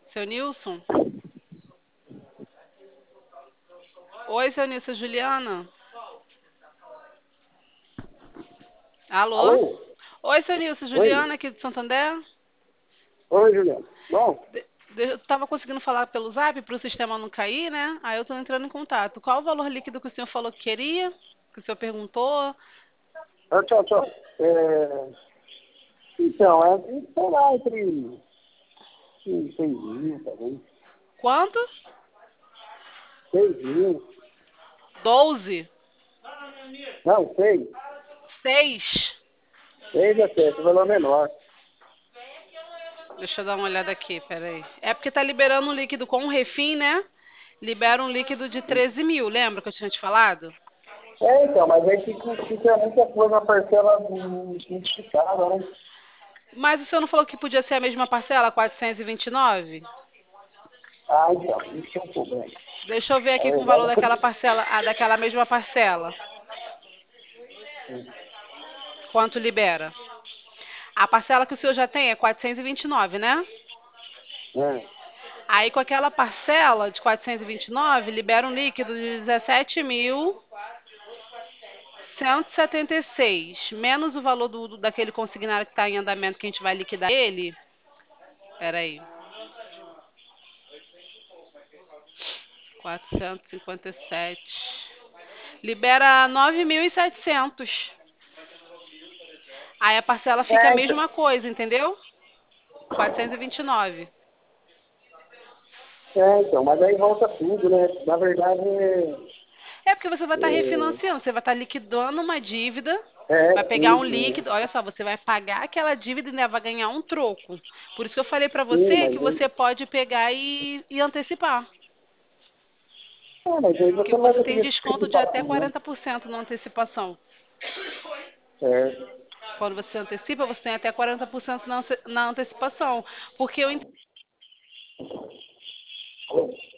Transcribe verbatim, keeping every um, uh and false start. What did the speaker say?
Seu Nilson? Oi, seu Nilson, Juliana? Alô? Alô? Oi, seu Nilson, Oi? Juliana aqui de Santander? Oi, Juliano. Bom, De- de- eu tava conseguindo falar pelo Zap para o sistema não cair, né? Aí eu tô entrando em contato. Qual o valor líquido que o senhor falou que queria? Que o senhor perguntou? ah, tchau, tchau. É, então, é, sei lá, entre seis mil, tá bem? Quanto? Seis mil. Doze? Não, seis. Seis? Seis é certo, valor menor. Deixa eu dar uma olhada aqui, peraí. É porque tá liberando um líquido com um refim, né? Libera um líquido de treze mil, lembra que eu tinha te falado? É, então, mas aí fica, fica muita coisa na parcela multiplicada, né? Mas o senhor não falou que podia ser a mesma parcela, quatrocentos e vinte e nove? Ah, então, isso é um problema. Deixa eu ver Na aqui com o valor daquela verdade, parcela, ah, daquela mesma parcela. Quanto libera? A parcela que o senhor já tem é quatrocentos e vinte e nove, né? é, Aí com aquela parcela de quatrocentos e vinte e nove, libera um líquido de dezessete mil cento e setenta e seis, menos o valor do, do- daquele consignário que está em andamento que a gente vai liquidar ele. Peraí. quatrocentos e cinquenta e sete. Libera nove mil e setecentos. Aí a parcela fica a é, então, mesma coisa, entendeu? quatrocentos e vinte e nove. é, então, mas aí volta tudo, né? Na verdade, é, É porque você vai estar é, refinanciando, você vai estar liquidando uma dívida, vai é, pegar sim, um sim, líquido, olha só, você vai pagar aquela dívida e ainda vai ganhar um troco. Por isso que eu falei para sim, você que mas você aí, pode pegar e, e antecipar. é, mas aí você Que não vai você tem conseguir desconto de antecipar até tudo, né? quarenta por cento na antecipação. É. Quando você antecipa, você tem até quarenta por cento na, ante- na antecipação. Porque eu